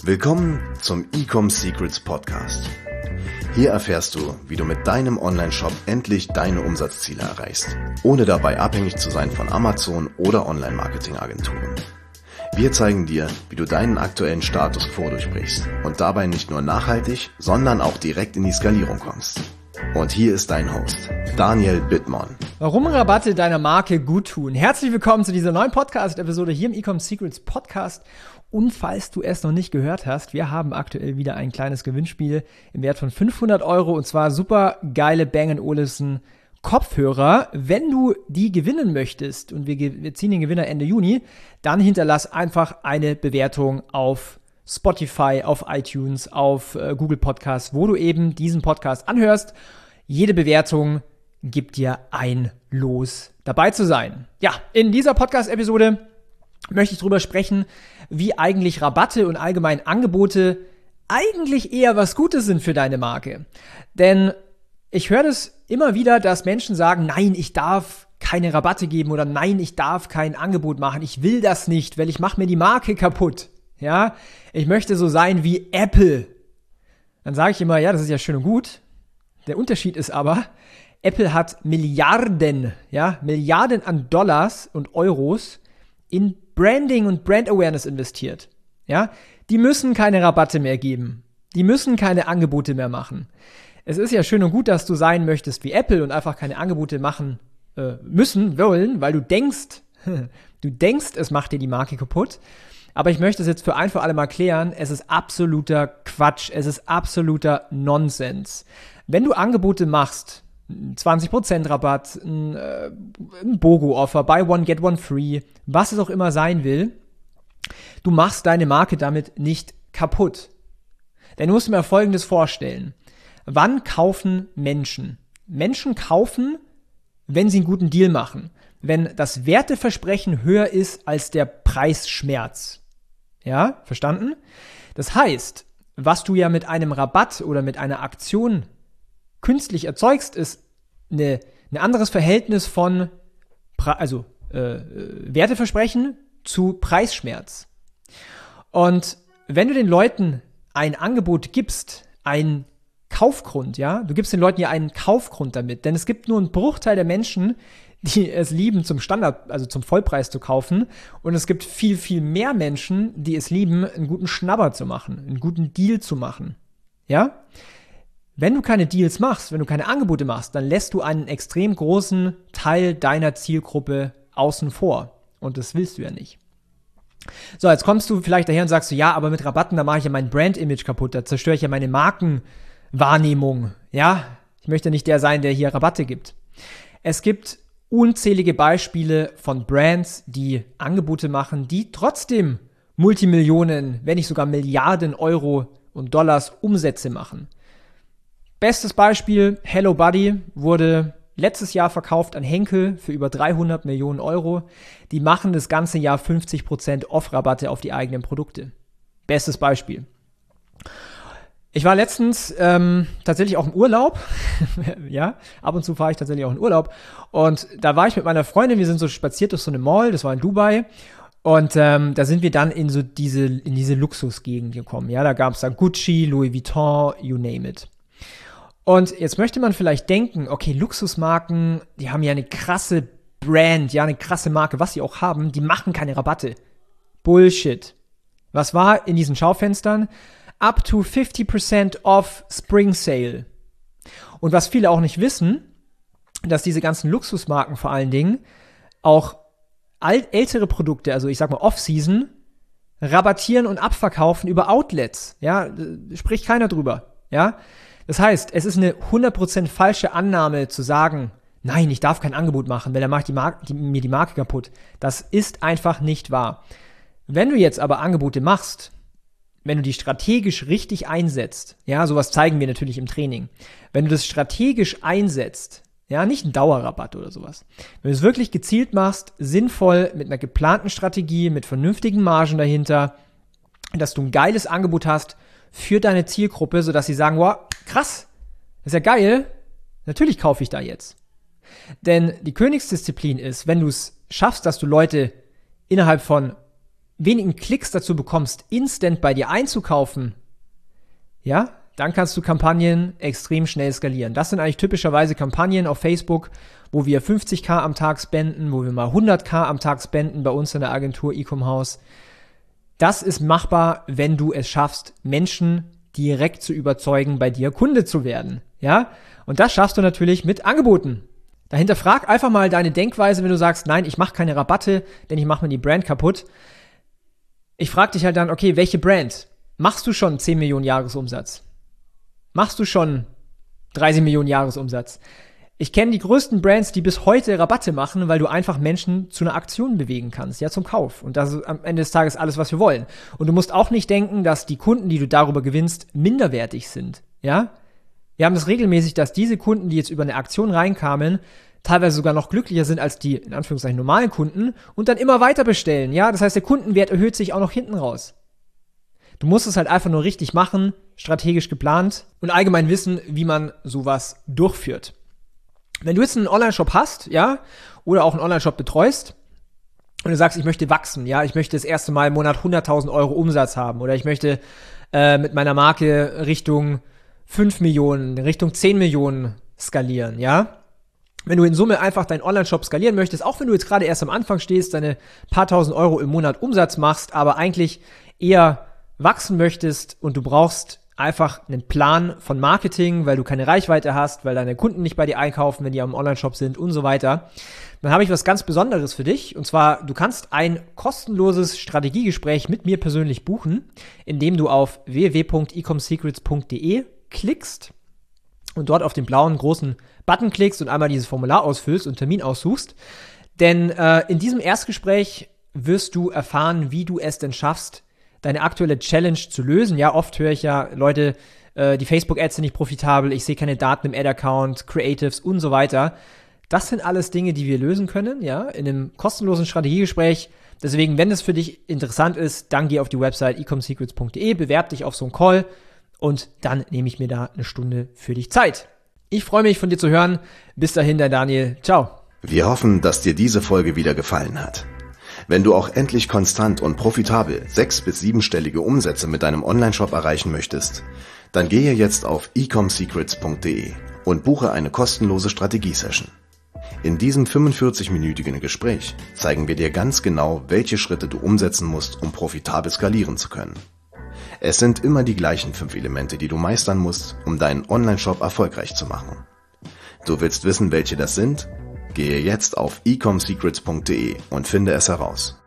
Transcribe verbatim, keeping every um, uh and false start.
Willkommen zum Ecom Secrets Podcast. Hier erfährst du, wie du mit deinem Online-Shop endlich deine Umsatzziele erreichst, ohne dabei abhängig zu sein von Amazon oder Online-Marketing-Agenturen. Wir zeigen dir, wie du deinen aktuellen Status quo durchbrichst und dabei nicht nur nachhaltig, sondern auch direkt in die Skalierung kommst. Und hier ist dein Host, Daniel Bittmann. Warum Rabatte deiner Marke gut tun? Herzlich willkommen zu dieser neuen Podcast-Episode hier im Ecom Secrets Podcast. Und falls du es noch nicht gehört hast, wir haben aktuell wieder ein kleines Gewinnspiel im Wert von fünfhundert Euro und zwar super geile Bang and Olufsen Kopfhörer. Wenn du die gewinnen möchtest und wir, wir ziehen den Gewinner Ende Juni, dann hinterlass einfach eine Bewertung auf Spotify, auf iTunes, auf äh, Google Podcasts, wo du eben diesen Podcast anhörst. Jede Bewertung gibt dir ein Los, dabei zu sein. Ja, in dieser Podcast-Episode möchte ich drüber sprechen, wie eigentlich Rabatte und allgemein Angebote eigentlich eher was Gutes sind für deine Marke. Denn ich höre das immer wieder, dass Menschen sagen, nein, ich darf keine Rabatte geben oder nein, ich darf kein Angebot machen. Ich will das nicht, weil ich mache mir die Marke kaputt. Ja, ich möchte so sein wie Apple. Dann sage ich immer, ja, das ist ja schön und gut. Der Unterschied ist aber, Apple hat Milliarden, ja, Milliarden an Dollars und Euros in Branding und Brand Awareness investiert. Ja, die müssen keine Rabatte mehr geben. Die müssen keine Angebote mehr machen. Es ist ja schön und gut, dass du sein möchtest wie Apple und einfach keine Angebote machen äh, müssen, wollen, weil du denkst, du denkst, es macht dir die Marke kaputt. Aber ich möchte es jetzt für ein für alle mal klären, es ist absoluter Quatsch, es ist absoluter Nonsens. Wenn du Angebote machst, zwanzig Prozent Rabatt, ein, äh, ein BOGO-Offer, Buy One, Get One Free, was es auch immer sein will, du machst deine Marke damit nicht kaputt. Denn du musst mir Folgendes vorstellen. Wann kaufen Menschen? Menschen kaufen, wenn sie einen guten Deal machen. Wenn das Werteversprechen höher ist als der Preisschmerz. Ja, verstanden? Das heißt, was du ja mit einem Rabatt oder mit einer Aktion künstlich erzeugst, ist eine, ein anderes Verhältnis von Pre- also äh, Werteversprechen zu Preisschmerz. Und wenn du den Leuten ein Angebot gibst, ein Kaufgrund, ja, du gibst den Leuten ja einen Kaufgrund damit, denn es gibt nur einen Bruchteil der Menschen, die es lieben, zum Standard, also zum Vollpreis zu kaufen. Und es gibt viel, viel mehr Menschen, die es lieben, einen guten Schnabber zu machen, einen guten Deal zu machen. Ja? Wenn du keine Deals machst, wenn du keine Angebote machst, dann lässt du einen extrem großen Teil deiner Zielgruppe außen vor. Und das willst du ja nicht. So, jetzt kommst du vielleicht daher und sagst du, ja, aber mit Rabatten, da mache ich ja mein Brand-Image kaputt, da zerstöre ich ja meine Markenwahrnehmung. Ja? Ich möchte nicht der sein, der hier Rabatte gibt. Es gibt unzählige Beispiele von Brands, die Angebote machen, die trotzdem Multimillionen, wenn nicht sogar Milliarden Euro und Dollars Umsätze machen. Bestes Beispiel, Hello Buddy wurde letztes Jahr verkauft an Henkel für über dreihundert Millionen Euro. Die machen das ganze Jahr fünfzig Prozent Off-Rabatte auf die eigenen Produkte. Bestes Beispiel. Ich war letztens ähm, tatsächlich auch im Urlaub, ja, ab und zu fahre ich tatsächlich auch in Urlaub und da war ich mit meiner Freundin, wir sind so spaziert durch so eine Mall, das war in Dubai und ähm, da sind wir dann in so diese in diese Luxusgegend gekommen, ja, da gab es dann Gucci, Louis Vuitton, you name it. Und jetzt möchte man vielleicht denken, okay, Luxusmarken, die haben ja eine krasse Brand, ja, eine krasse Marke, was sie auch haben, die machen keine Rabatte. Bullshit. Was war in diesen Schaufenstern? Up to fifty percent off Spring Sale. Und was viele auch nicht wissen, dass diese ganzen Luxusmarken vor allen Dingen auch alt, ältere Produkte, also ich sag mal Off-Season, rabattieren und abverkaufen über Outlets. Ja, spricht keiner drüber. Ja, das heißt, es ist eine hundert Prozent falsche Annahme zu sagen, nein, ich darf kein Angebot machen, weil dann mache ich die Marke, die, mir die Marke kaputt. Das ist einfach nicht wahr. Wenn du jetzt aber Angebote machst, wenn du die strategisch richtig einsetzt, ja, sowas zeigen wir natürlich im Training. Wenn du das strategisch einsetzt, ja, nicht ein Dauerrabatt oder sowas. Wenn du es wirklich gezielt machst, sinnvoll, mit einer geplanten Strategie, mit vernünftigen Margen dahinter, dass du ein geiles Angebot hast für deine Zielgruppe, sodass sie sagen, wow, krass, das ist ja geil, natürlich kaufe ich da jetzt. Denn die Königsdisziplin ist, wenn du es schaffst, dass du Leute innerhalb von wenigen Klicks dazu bekommst, instant bei dir einzukaufen, ja, dann kannst du Kampagnen extrem schnell skalieren. Das sind eigentlich typischerweise Kampagnen auf Facebook, wo wir fünfzig K am Tag spenden, wo wir mal hundert K am Tag spenden bei uns in der Agentur Ecom House. Das ist machbar, wenn du es schaffst, Menschen direkt zu überzeugen, bei dir Kunde zu werden, ja? Und das schaffst du natürlich mit Angeboten. Dahinter frag einfach mal deine Denkweise, wenn du sagst, nein, ich mache keine Rabatte, denn ich mache mir die Brand kaputt. Ich frage dich halt dann, okay, welche Brand? Machst du schon zehn Millionen Jahresumsatz? Machst du schon dreißig Millionen Jahresumsatz? Ich kenne die größten Brands, die bis heute Rabatte machen, weil du einfach Menschen zu einer Aktion bewegen kannst, ja, zum Kauf. Und das ist am Ende des Tages alles, was wir wollen. Und du musst auch nicht denken, dass die Kunden, die du darüber gewinnst, minderwertig sind, ja? Wir haben das regelmäßig, dass diese Kunden, die jetzt über eine Aktion reinkamen, teilweise sogar noch glücklicher sind als die, in Anführungszeichen, normalen Kunden und dann immer weiter bestellen, ja? Das heißt, der Kundenwert erhöht sich auch noch hinten raus. Du musst es halt einfach nur richtig machen, strategisch geplant und allgemein wissen, wie man sowas durchführt. Wenn du jetzt einen Online-Shop hast, ja, oder auch einen Online-Shop betreust und du sagst, ich möchte wachsen, ja, ich möchte das erste Mal im Monat hunderttausend Euro Umsatz haben oder ich möchte äh, mit meiner Marke Richtung fünf Millionen, Richtung zehn Millionen skalieren, ja. Wenn du in Summe einfach deinen Online-Shop skalieren möchtest, auch wenn du jetzt gerade erst am Anfang stehst, deine paar tausend Euro im Monat Umsatz machst, aber eigentlich eher wachsen möchtest und du brauchst einfach einen Plan von Marketing, weil du keine Reichweite hast, weil deine Kunden nicht bei dir einkaufen, wenn die am Online-Shop sind und so weiter, dann habe ich was ganz Besonderes für dich. Und zwar, du kannst ein kostenloses Strategiegespräch mit mir persönlich buchen, indem du auf w w w punkt ecomsecrets punkt d e klickst und dort auf den blauen großen Button klickst und einmal dieses Formular ausfüllst und Termin aussuchst. Denn äh, in diesem Erstgespräch wirst du erfahren, wie du es denn schaffst, deine aktuelle Challenge zu lösen. Ja, oft höre ich ja, Leute, äh, die Facebook-Ads sind nicht profitabel, ich sehe keine Daten im Ad-Account, Creatives und so weiter. Das sind alles Dinge, die wir lösen können, ja, in einem kostenlosen Strategiegespräch. Deswegen, wenn es für dich interessant ist, dann geh auf die Website ecomsecrets punkt d e, bewerb dich auf so einen Call und dann nehme ich mir da eine Stunde für dich Zeit. Ich freue mich, von dir zu hören. Bis dahin, dein Daniel. Ciao. Wir hoffen, dass dir diese Folge wieder gefallen hat. Wenn du auch endlich konstant und profitabel sechs- bis siebenstellige Umsätze mit deinem Onlineshop erreichen möchtest, dann gehe jetzt auf ecomsecrets punkt d e und buche eine kostenlose Strategie-Session. In diesem fünfundvierzig-minütigen Gespräch zeigen wir dir ganz genau, welche Schritte du umsetzen musst, um profitabel skalieren zu können. Es sind immer die gleichen fünf Elemente, die du meistern musst, um deinen Onlineshop erfolgreich zu machen. Du willst wissen, welche das sind? Gehe jetzt auf ecomsecrets punkt d e und finde es heraus.